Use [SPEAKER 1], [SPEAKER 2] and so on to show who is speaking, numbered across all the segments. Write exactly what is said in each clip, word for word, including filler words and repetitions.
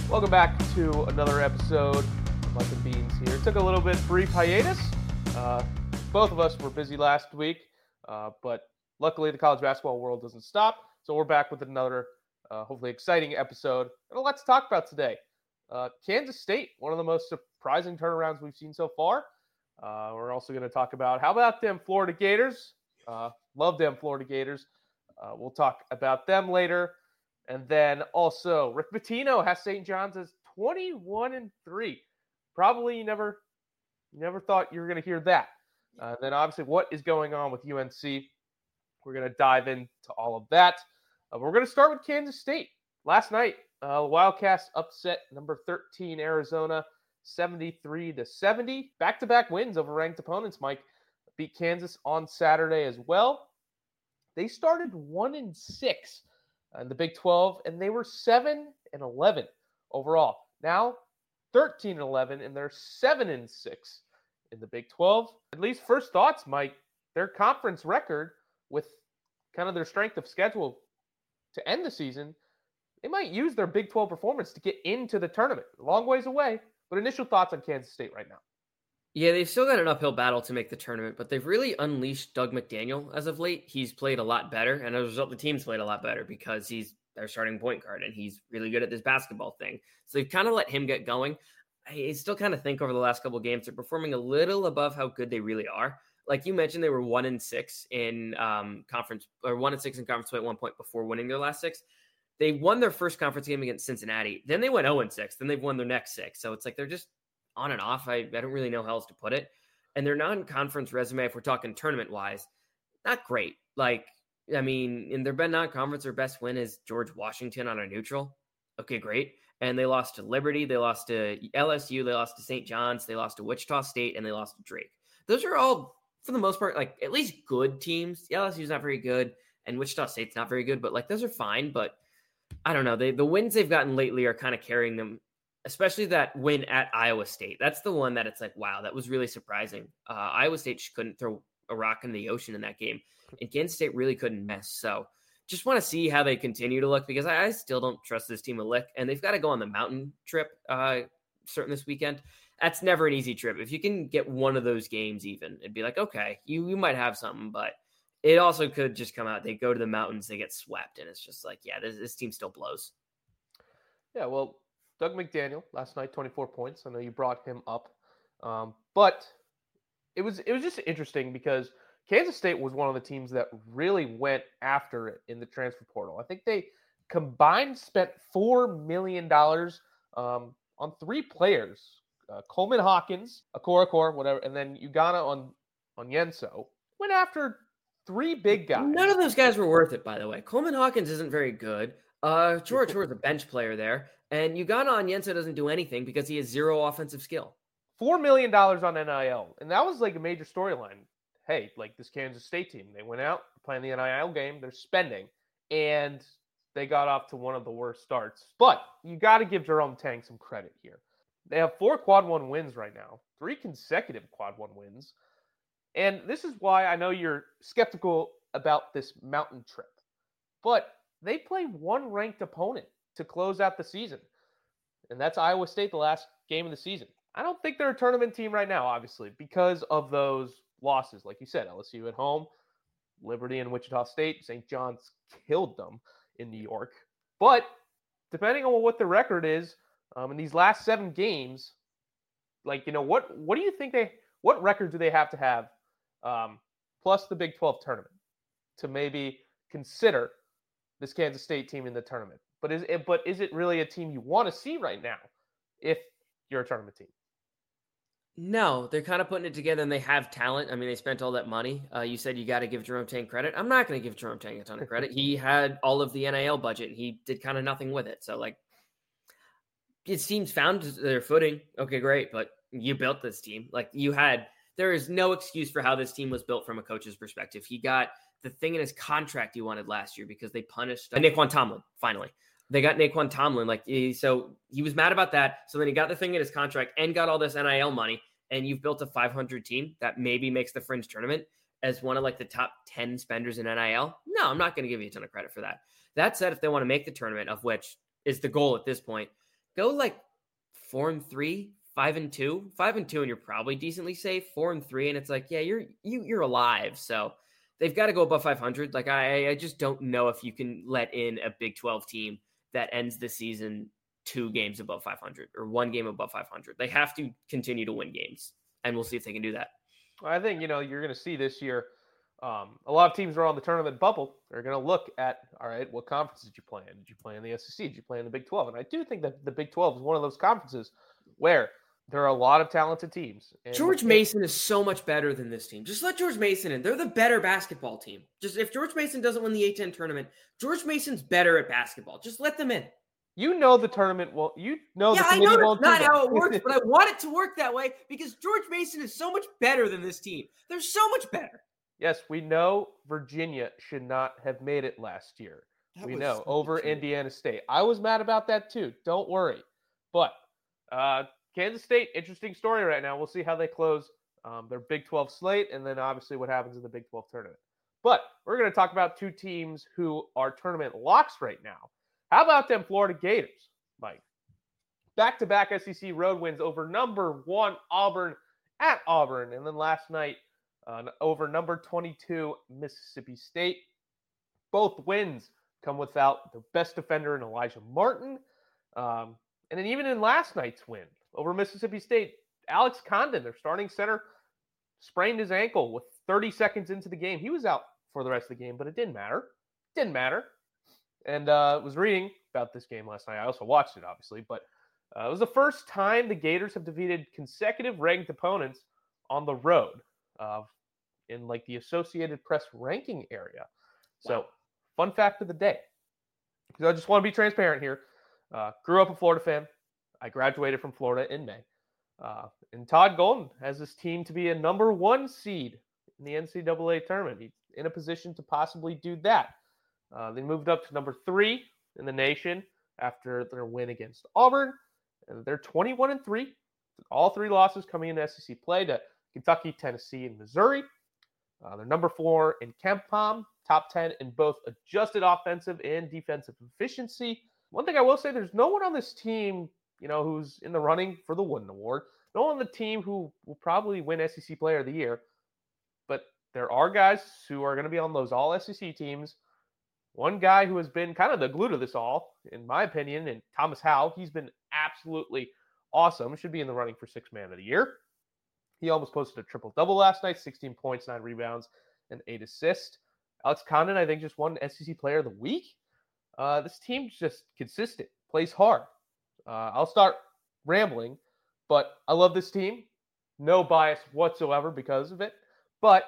[SPEAKER 1] Welcome back to another episode of Mike and Beans here. Took a little bit brief hiatus. Uh, both of us were busy last week, uh, but luckily the college basketball world doesn't stop. So we're back with another, uh, hopefully exciting episode. And a lot to talk about today. Uh, Kansas State, one of the most surprising turnarounds we've seen so far. Uh, we're also going to talk about how about them Florida Gators. Uh, love them Florida Gators. Uh, we'll talk about them later. And then also, Rick Pitino has Saint John's as twenty-one and three. Probably you never, you never thought you were going to hear that. Uh, then obviously, what is going on with U N C? We're going to dive into all of that. Uh, we're going to start with Kansas State. Last night, uh, Wildcats upset number thirteen Arizona, seventy-three to seventy. Back-to-back wins over ranked opponents. Mike beat Kansas on Saturday as well. They started one and six. In the Big twelve, and they were seven and eleven overall. Now, thirteen and eleven, and they're seven and six in the Big twelve. At least first thoughts, Mike, their conference record with kind of their strength of schedule to end the season, they might use their Big twelve performance to get into the tournament. A long ways away, but initial thoughts on Kansas State right now.
[SPEAKER 2] Yeah, they've still got an uphill battle to make the tournament, but they've really unleashed Doug McDaniel as of late. He's played a lot better, and as a result, the team's played a lot better because he's their starting point guard, and he's really good at this basketball thing. So they've kind of let him get going. I still kind of think over the last couple of games, they're performing a little above how good they really are. Like you mentioned, they were one and six in um, conference, or one and six in conference play at one point before winning their last six. They won their first conference game against Cincinnati. Then they went oh and six. Then they've won their next six. So it's like they're just on and off. I, I don't really know how else to put it. And their non-conference resume, if we're talking tournament-wise, not great. Like, I mean, in their non-conference, their best win is George Washington on a neutral. Okay, great. And they lost to Liberty. They lost to L S U. They lost to Saint John's. They lost to Wichita State, and they lost to Drake. Those are all, for the most part, like at least good teams. L S U's not very good, and Wichita State's not very good. But, like, those are fine. But I don't know. They, the wins they've gotten lately are kind of carrying them, especially that win at Iowa State. That's the one that it's like, wow, that was really surprising. Uh, Iowa State just couldn't throw a rock in the ocean in that game, and Kansas State really couldn't miss. So just want to see how they continue to look, because I, I still don't trust this team a lick, and they've got to go on the mountain trip uh, starting this weekend. That's never an easy trip. If you can get one of those games even, it'd be like, okay, you, you might have something, but it also could just come out. They go to the mountains, they get swept, and it's just like, yeah, this, this team still blows.
[SPEAKER 1] Yeah, well, Doug McDaniel last night, twenty-four points. I know you brought him up, um, but it was it was just interesting because Kansas State was one of the teams that really went after it in the transfer portal. I think they combined spent four million dollars um, on three players: uh, Coleman Hawkins, Okoronkwo, whatever, and then Ugonna on on Yenso. Went after three big guys.
[SPEAKER 2] None of those guys were worth it, by the way. Coleman Hawkins isn't very good. Uh, George was a bench player there. And Ugonna Onyenso doesn't do anything because he has zero offensive skill.
[SPEAKER 1] Four million dollars on N I L. And that was like a major storyline. Hey, like this Kansas State team, they went out playing the N I L game. They're spending. And they got off to one of the worst starts. But you got to give Jerome Tang some credit here. They have four quad one wins right now. Three consecutive quad one wins. And this is why I know you're skeptical about this mountain trip. But they play one ranked opponent to close out the season. And that's Iowa State, the last game of the season. I don't think they're a tournament team right now, obviously, because of those losses. Like you said, L S U at home, Liberty and Wichita State, Saint John's killed them in New York. But depending on what the record is, um, in these last seven games, like, you know, what what do you think they, what record do they have to have, um, plus the Big twelve tournament, to maybe consider this Kansas State team in the tournament? But is it, but is it really a team you want to see right now if you're a tournament team?
[SPEAKER 2] No, they're kind of putting it together, and they have talent. I mean, they spent all that money. Uh, you said you got to give Jerome Tang credit. I'm not going to give Jerome Tang a ton of credit. He had all of the N I L budget, and he did kind of nothing with it. So, like, his team's found their footing. Okay, great, but you built this team. Like, you had – there is no excuse for how this team was built from a coach's perspective. He got the thing in his contract he wanted last year because they punished uh, Naquan Tomlin, finally. They got Naquan Tomlin. Like, he, so he was mad about that. So then he got the thing in his contract and got all this N I L money. And you've built a five hundred team that maybe makes the fringe tournament as one of like the top ten spenders in N I L. No, I'm not going to give you a ton of credit for that. That said, if they want to make the tournament, of which is the goal at this point, go like four and three, five and two, five and two, and you're probably decently safe. Four and three, and it's like, yeah, you're you you're alive. So they've got to go above five hundred. Like I I just don't know if you can let in a Big twelve team that ends the season two games above five hundred or one game above five hundred. They have to continue to win games, and we'll see if they can do that.
[SPEAKER 1] I think, you know, you're going to see this year, um, a lot of teams are on the tournament bubble. They're going to look at, all right, what conference did you play in? Did you play in the S E C? Did you play in the Big twelve? And I do think that the Big twelve is one of those conferences where there are a lot of talented teams. And
[SPEAKER 2] George Mason is so much better than this team. Just let George Mason in. They're the better basketball team. Just if George Mason doesn't win the A ten tournament, George Mason's better at basketball. Just let them in.
[SPEAKER 1] You know the tournament will. You know
[SPEAKER 2] yeah,
[SPEAKER 1] the
[SPEAKER 2] I know
[SPEAKER 1] won't
[SPEAKER 2] that's not
[SPEAKER 1] do
[SPEAKER 2] how it works, but I want it to work that way because George Mason is so much better than this team. They're so much better.
[SPEAKER 1] Yes, we know Virginia should not have made it last year. That we know over true. Indiana State. I was mad about that too. Don't worry. But uh, Kansas State, interesting story right now. We'll see how they close um, their Big twelve slate, and then obviously what happens in the Big twelve tournament. But we're going to talk about two teams who are tournament locks right now. How about them Florida Gators, Mike? Back-to-back S E C road wins over number one Auburn at Auburn, and then last night uh, over number twenty-two Mississippi State. Both wins come without the best defender in Elijah Martin. Um, and then even in last night's win over Mississippi State, Alex Condon, their starting center, sprained his ankle with thirty seconds into the game. He was out for the rest of the game, but it didn't matter. Didn't matter. And uh, was reading about this game last night. I also watched it, obviously. But uh, it was the first time the Gators have defeated consecutive ranked opponents on the road uh, in like the Associated Press ranking area. So, wow. Fun fact of the day. Because I just want to be transparent here. Uh, grew up a Florida fan. I graduated from Florida in May. Uh, and Todd Golden has this team to be a number one seed in the N C double A tournament. He's in a position to possibly do that. Uh, they moved up to number three in the nation after their win against Auburn. And they're twenty-one and three. All three losses coming in S E C play to Kentucky, Tennessee, and Missouri. Uh, they're number four in KenPom, top ten in both adjusted offensive and defensive efficiency. One thing I will say, there's no one on this team, you know, who's in the running for the Wooden Award. No one on the team who will probably win S E C Player of the Year. But there are guys who are going to be on those all S E C teams. One guy who has been kind of the glue to this all, in my opinion, and Thomas Howell, he's been absolutely awesome. Should be in the running for Sixth Man of the Year. He almost posted a triple-double last night, sixteen points, nine rebounds, and eight assists. Alex Condon, I think, just won S E C Player of the Week. Uh, this team's just consistent, plays hard. Uh, I'll start rambling, but I love this team. No bias whatsoever because of it. But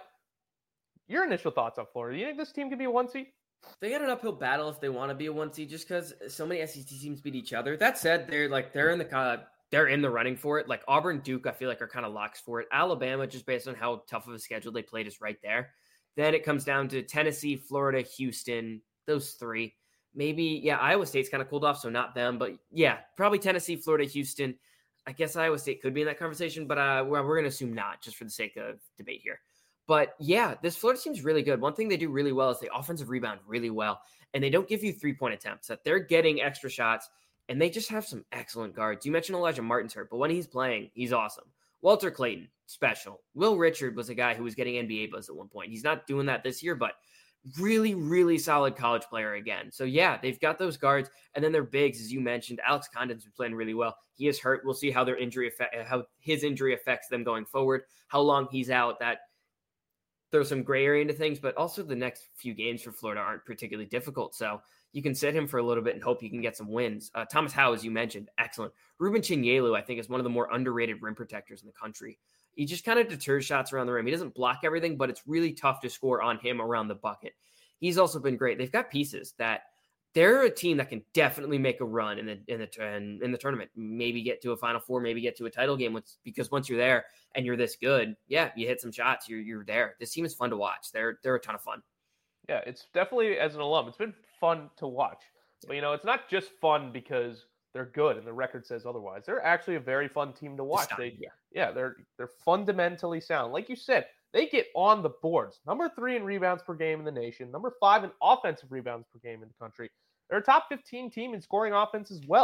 [SPEAKER 1] your initial thoughts on Florida. Do you think this team can be a one seed?
[SPEAKER 2] They got an uphill battle if they want to be a one seed, just because so many S E C teams beat each other. That said, they're like they're in the uh, they're in the running for it. Like Auburn, Duke, I feel like are kind of locks for it. Alabama, just based on how tough of a schedule they played, is right there. Then it comes down to Tennessee, Florida, Houston, those three. Maybe yeah, Iowa State's kind of cooled off, so not them, but yeah, probably Tennessee, Florida, Houston. I guess Iowa State could be in that conversation, but uh, we're, we're going to assume not, just for the sake of debate here. But yeah, this Florida team's really good. One thing they do really well is they offensive rebound really well, and they don't give you three-point attempts. That they're getting extra shots, and they just have some excellent guards. You mentioned Elijah Martin's hurt, but when he's playing, he's awesome. Walter Clayton, special. Will Richard was a guy who was getting N B A buzz at one point. He's not doing that this year, but really, really solid college player again. So yeah, they've got those guards, and then their bigs, as you mentioned. Alex Condon's been playing really well. He is hurt. We'll see how their injury affect, how his injury affects them going forward. How long he's out, that there's some gray area into things, but also the next few games for Florida aren't particularly difficult. So you can sit him for a little bit and hope you can get some wins. Uh, Thomas Howell, as you mentioned, excellent. Ruben Chinyelu, I think, is one of the more underrated rim protectors in the country. He just kind of deters shots around the rim. He doesn't block everything, but it's really tough to score on him around the bucket. He's also been great. They've got pieces that they're a team that can definitely make a run in the in the in the tournament. Maybe get to a Final Four, maybe get to a title game. Because once you're there and you're this good, yeah, you hit some shots, you're you're there. This team is fun to watch. They're they're a ton of fun.
[SPEAKER 1] Yeah, it's definitely, as an alum, it's been fun to watch. But you know, it's not just fun because they're good and the record says otherwise. They're actually a very fun team to watch. They, yeah. yeah, they're they're fundamentally sound. Like you said, they get on the boards. Number three in rebounds per game in the nation. Number five in offensive rebounds per game in the country. They're a top fifteen team in scoring offense as well.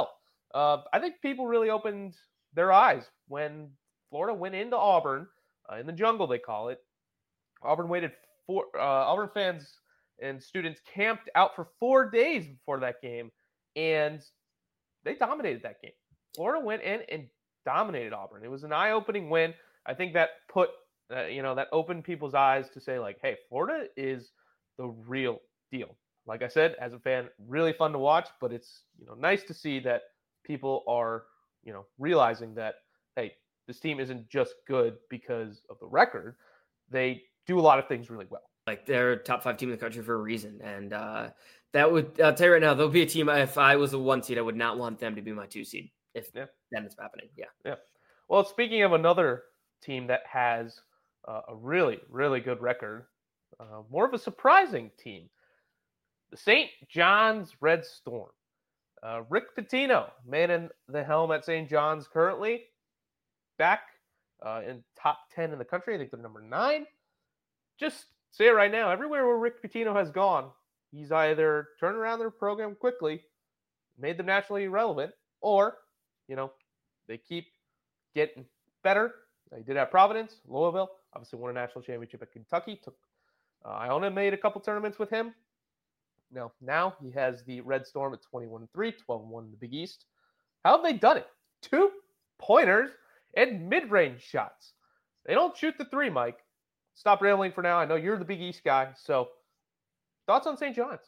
[SPEAKER 1] Uh, I think people really opened their eyes when Florida went into Auburn, uh, in the jungle they call it. Auburn waited for uh, Auburn fans and students camped out for four days before that game, and they dominated that game. Florida went in and dominated Auburn. It was an eye-opening win. I think that put uh, you know that opened people's eyes to say like, hey, Florida is the real deal. Like I said, as a fan, really fun to watch, but it's you know nice to see that people are you know realizing that hey, this team isn't just good because of the record. They do a lot of things really well.
[SPEAKER 2] Like they're a top five team in the country for a reason. And uh, that would, I'll tell you right now, there'll be a team, if I was a one seed, I would not want them to be my two seed if yeah. that is happening. Yeah.
[SPEAKER 1] Yeah. Well, speaking of another team that has uh, a really, really good record, uh, more of a surprising team, the Saint John's Red Storm. Uh, Rick Pitino, man in the helm at Saint John's currently, back uh, in top ten in the country. I think they're number nine. Just say it right now, everywhere where Rick Pitino has gone, he's either turned around their program quickly, made them nationally relevant, or, you know, they keep getting better. He did at Providence, Louisville, obviously won a national championship at Kentucky. Took uh, Iona made a couple tournaments with him. Now, now he has the Red Storm at twenty-one and three, twelve and one in the Big East. How have they done it? Two pointers and mid-range shots. They don't shoot the three, Mike. Stop rambling for now. I know you're the Big East guy. So, thoughts on Saint John's?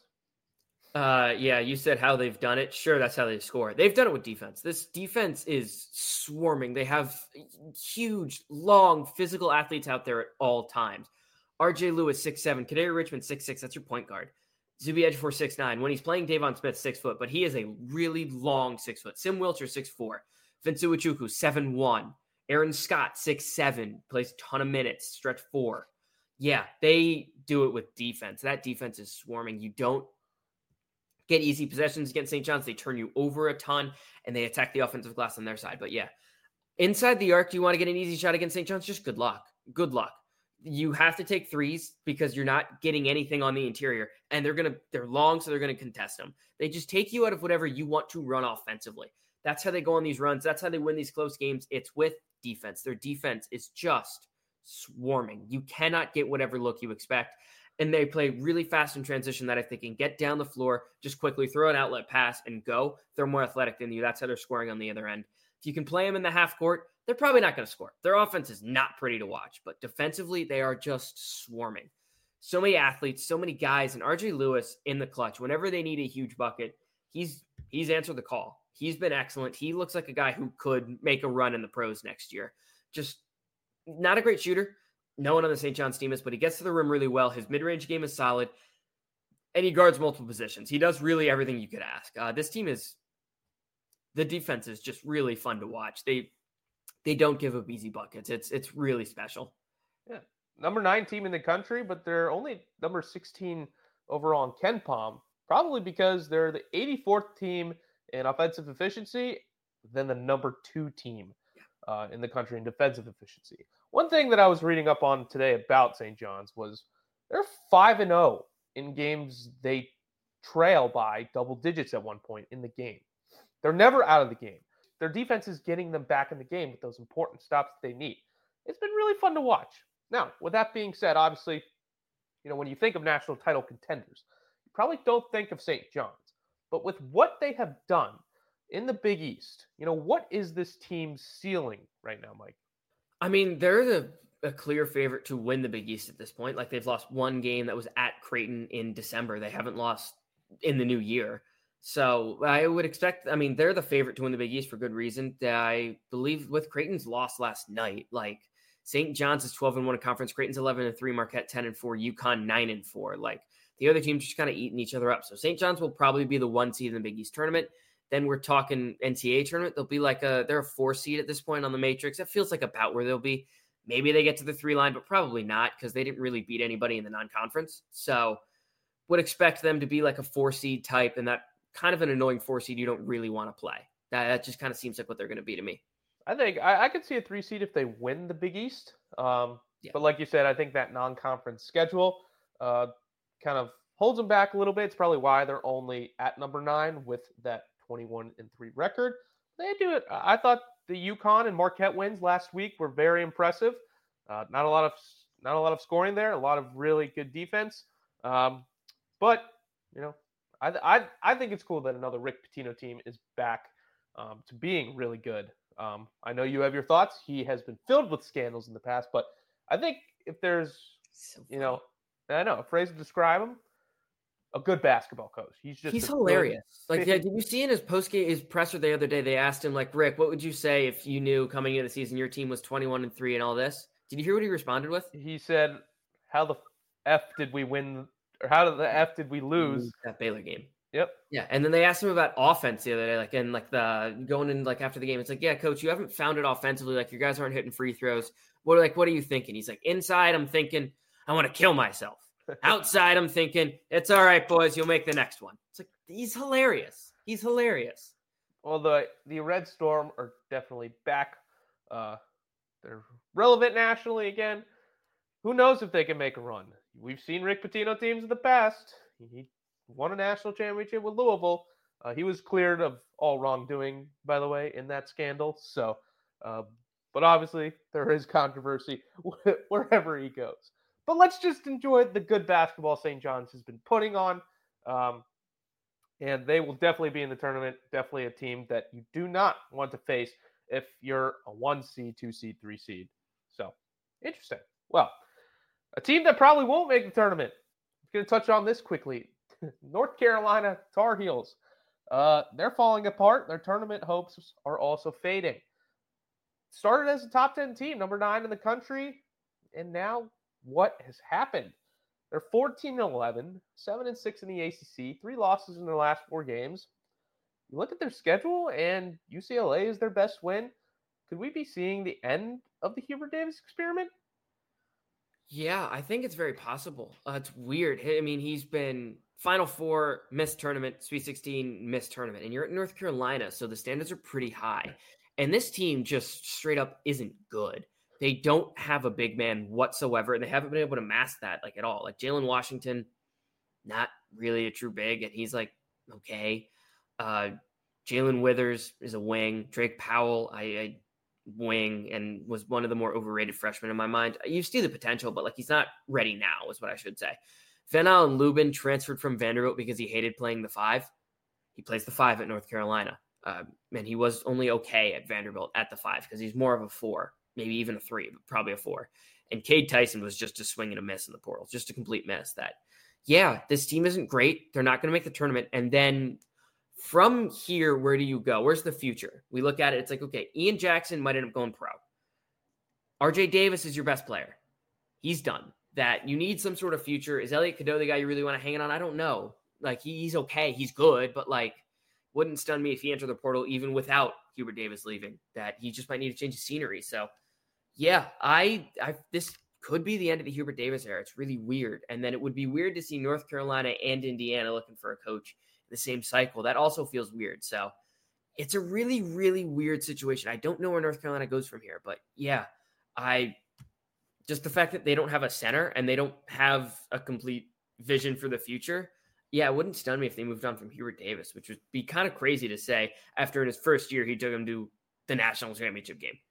[SPEAKER 2] Uh, yeah, you said how they've done it. Sure, that's how they score. They've done it with defense. This defense is swarming. They have huge, long, physical athletes out there at all times. R J Lewis, six seven. Kadary Richmond, six six. That's your point guard. Zuby Ejiofor, six nine. When he's playing Davon Smith, six foot, but he is a really long six foot. Sim Wilcher, six four. Vince Iwuchukwu, seven one. Aaron Scott, six seven, plays a ton of minutes, stretch four. Yeah, they do it with defense. That defense is swarming. You don't get easy possessions against Saint John's. They turn you over a ton, and they attack the offensive glass on their side. But yeah, inside the arc, you want to get an easy shot against Saint John's? Just good luck. Good luck. You have to take threes because you're not getting anything on the interior, and they're going to, they're long, so they're going to contest them. They just take you out of whatever you want to run offensively. That's how they go on these runs. That's how they win these close games. It's with defense. Their defense is just swarming. You cannot get whatever look you expect. And they play really fast in transition that if they can get down the floor, just quickly throw an outlet pass and go, they're more athletic than you. That's how they're scoring on the other end. If you can play them in the half court, they're probably not going to score. Their offense is not pretty to watch, but defensively, they are just swarming. So many athletes, so many guys, and R J Lewis in the clutch. Whenever they need a huge bucket, he's he's answered the call. He's been excellent. He looks like a guy who could make a run in the pros next year. Just not a great shooter. No one on the Saint John's team is, but he gets to the rim really well. His mid-range game is solid, and he guards multiple positions. He does really everything you could ask. Uh, this team is, the defense is just really fun to watch. They they don't give up easy buckets. It's it's really special.
[SPEAKER 1] Yeah, number nine team in the country, but they're only number sixteen overall in Ken Palm, probably because they're the eighty-fourth team in offensive efficiency, then the number two team uh, in the country in defensive efficiency. One thing that I was reading up on today about Saint John's was they're five and oh in games they trail by double digits at one point in the game. They're never out of the game. Their defense is getting them back in the game with those important stops that they need. It's been really fun to watch. Now, with that being said, obviously, you know, when you think of national title contenders, you probably don't think of Saint John's. But with what they have done in the Big East, you know, what is this team's ceiling right now, Mike?
[SPEAKER 2] I mean, they're the, a clear favorite to win the Big East at this point. Like, they've lost one game that was at Creighton in December. They haven't lost in the new year. So I would expect, I mean, they're the favorite to win the Big East for good reason. I believe with Creighton's loss last night, like Saint John's is twelve and one in conference. Creighton's eleven and three, Marquette ten and four, UConn nine and four. Like, the other teams just kind of eating each other up. So Saint John's will probably be the one seed in the Big East tournament. Then we're talking N C A A tournament. They'll be like a, they're a four seed at this point on the matrix. That feels like about where they'll be. Maybe they get to the three line, but probably not because they didn't really beat anybody in the non-conference. So would expect them to be like a four seed type, and that kind of an annoying four seed you don't really want to play. That, that just kind of seems like what they're going to be to me.
[SPEAKER 1] I think I, I could see a three seed if they win the Big East. Um, yeah. But like you said, I think that non-conference schedule uh, kind of holds them back a little bit. It's probably why they're only at number nine with that twenty-one and three record. They do it. I thought the UConn and Marquette wins last week were very impressive. Uh, not a lot of not a lot of scoring there. A lot of really good defense. Um, but you know, I, I I think it's cool that another Rick Pitino team is back um, to being really good. Um, I know you have your thoughts. He has been filled with scandals in the past, but I think if there's
[SPEAKER 2] So
[SPEAKER 1] you know, I know a phrase to describe him, a good basketball coach. He's just
[SPEAKER 2] he's
[SPEAKER 1] a
[SPEAKER 2] hilarious.
[SPEAKER 1] Good...
[SPEAKER 2] Like, yeah, did you see in his post game, his presser the other day? They asked him, like, Rick, what would you say if you knew coming into the season your team was twenty-one and three and all this? Did you hear what he responded with?
[SPEAKER 1] He said, "How the f did we win, or how the f did we lose
[SPEAKER 2] that Baylor game?"
[SPEAKER 1] Yep.
[SPEAKER 2] Yeah, and then they asked him about offense the other day, like and like the going in like after the game. It's like, yeah, coach, you haven't found it offensively. Like your guys aren't hitting free throws. What like what are you thinking? He's like, inside, I'm thinking I want to kill myself. Outside, I'm thinking it's all right, boys. You'll make the next one. It's like he's hilarious. He's hilarious.
[SPEAKER 1] Well, the the Red Storm are definitely back. Uh, they're relevant nationally again. Who knows if they can make a run? We've seen Rick Pitino teams in the past. He won a national championship with Louisville. Uh, he was cleared of all wrongdoing, by the way, in that scandal. So, uh, but obviously there is controversy wherever he goes. But let's just enjoy the good basketball Saint John's has been putting on. Um, and they will definitely be in the tournament. Definitely a team that you do not want to face if you're a one seed, two seed, three seed. So, interesting. Well, a team that probably won't make the tournament. I'm going to touch on this quickly. North Carolina Tar Heels. Uh, they're falling apart. Their tournament hopes are also fading. Started as a top ten team, number nine in the country, and now what has happened? They're fourteen and eleven, seven and six in the A C C, three losses in their last four games. You look at their schedule, and U C L A is their best win. Could we be seeing the end of the Hubert Davis experiment?
[SPEAKER 2] Yeah, I think it's very possible. Uh, it's weird. I mean, he's been Final Four, missed tournament, Sweet sixteen, missed tournament, and you're at North Carolina, so the standards are pretty high. And this team just straight up isn't good. They don't have a big man whatsoever, and they haven't been able to mask that like at all. Like Jalen Washington, not really a true big, and he's like, okay. Uh, Jalen Withers is a wing. Drake Powell, I, I wing, and was one of the more overrated freshmen in my mind. You see the potential, but like he's not ready now, is what I should say. Van Allen Lubin transferred from Vanderbilt because he hated playing the five. He plays the five at North Carolina. Uh, and he was only okay at Vanderbilt at the five because he's more of a four, maybe even a three, but probably a four. And Cade Tyson was just a swing and a miss in the portal, just a complete miss. That, yeah, this team isn't great. They're not going to make the tournament. And then from here, where do you go? Where's the future? We look at it. It's like, okay, Ian Jackson might end up going pro. R J Davis is your best player. He's done. That you need some sort of future. Is Elliot Cadeau the guy you really want to hang on? I don't know. Like, he, he's okay. He's good, but like, wouldn't stun me if he entered the portal even without Hubert Davis leaving, that he just might need to change the scenery. So yeah, I, I, this could be the end of the Hubert Davis era. It's really weird. And then it would be weird to see North Carolina and Indiana looking for a coach in the same cycle. That also feels weird. So it's a really, really weird situation. I don't know where North Carolina goes from here, but yeah, I just the fact that they don't have a center and they don't have a complete vision for the future. Yeah, it wouldn't stun me if they moved on from Hubert Davis, which would be kind of crazy to say after in his first year, he took him to the national championship game.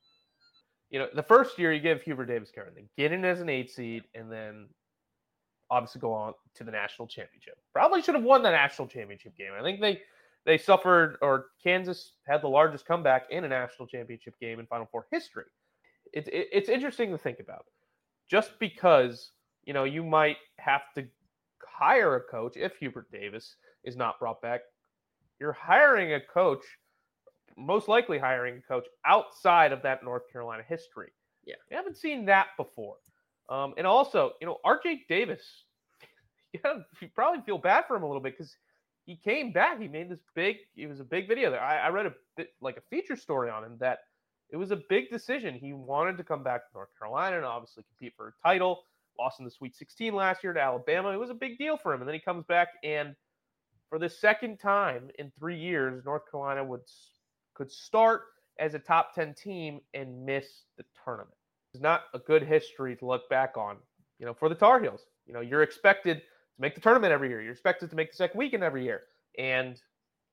[SPEAKER 1] You know, the first year you give Hubert Davis credit, then get in as an eight seed, and then obviously go on to the national championship. Probably should have won the national championship game. I think they they suffered, or Kansas had the largest comeback in a national championship game in Final Four history. It's it, it's interesting to think about. Just because, you know, you might have to hire a coach if Hubert Davis is not brought back, you're hiring a coach, most likely hiring a coach outside of that North Carolina history.
[SPEAKER 2] Yeah.
[SPEAKER 1] We haven't seen that before. Um, and also, you know, R J Davis, you, know, you probably feel bad for him a little bit because he came back. He made this big, it was a big video there. I, I read a bit like a feature story on him that it was a big decision. He wanted to come back to North Carolina and obviously compete for a title. Lost in the Sweet sixteen last year to Alabama. It was a big deal for him. And then he comes back, and for the second time in three years, North Carolina would could start as a top ten team and miss the tournament. It's not a good history to look back on, you know, for the Tar Heels. You know, you're expected to make the tournament every year. You're expected to make the second weekend every year. And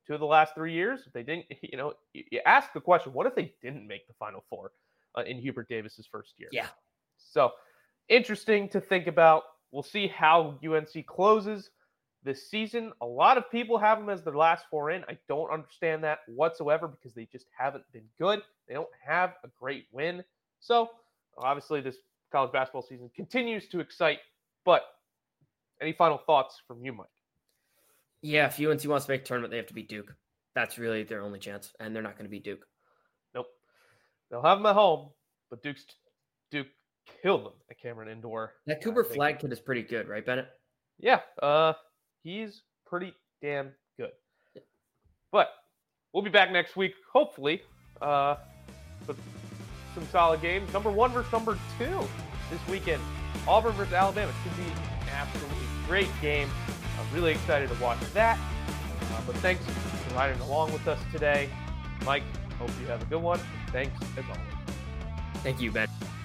[SPEAKER 1] two of the last three years, if they didn't, you know, you, you ask the question, what if they didn't make the Final Four uh, in Hubert Davis's first year?
[SPEAKER 2] Yeah.
[SPEAKER 1] So interesting to think about. We'll see how U N C closes this season. A lot of people have them as their last four in. I don't understand that whatsoever because they just haven't been good. They don't have a great win. So obviously this college basketball season continues to excite, but any final thoughts from you, Mike?
[SPEAKER 2] Yeah, if U N C wants to make a tournament, they have to beat Duke. That's really their only chance, and they're not going to beat Duke.
[SPEAKER 1] Nope. They'll have them at home, but Duke's Duke killed them at Cameron Indoor.
[SPEAKER 2] That Cooper Flagg kid is pretty good, right, Bennett?
[SPEAKER 1] Yeah, uh, he's pretty damn good. But we'll be back next week, hopefully, uh, with some solid games. Number one versus number two this weekend. Auburn versus Alabama. It should be an absolutely great game. I'm really excited to watch that. Uh, but thanks for riding along with us today. Mike, hope you have a good one. Thanks as always.
[SPEAKER 2] Thank you, Ben.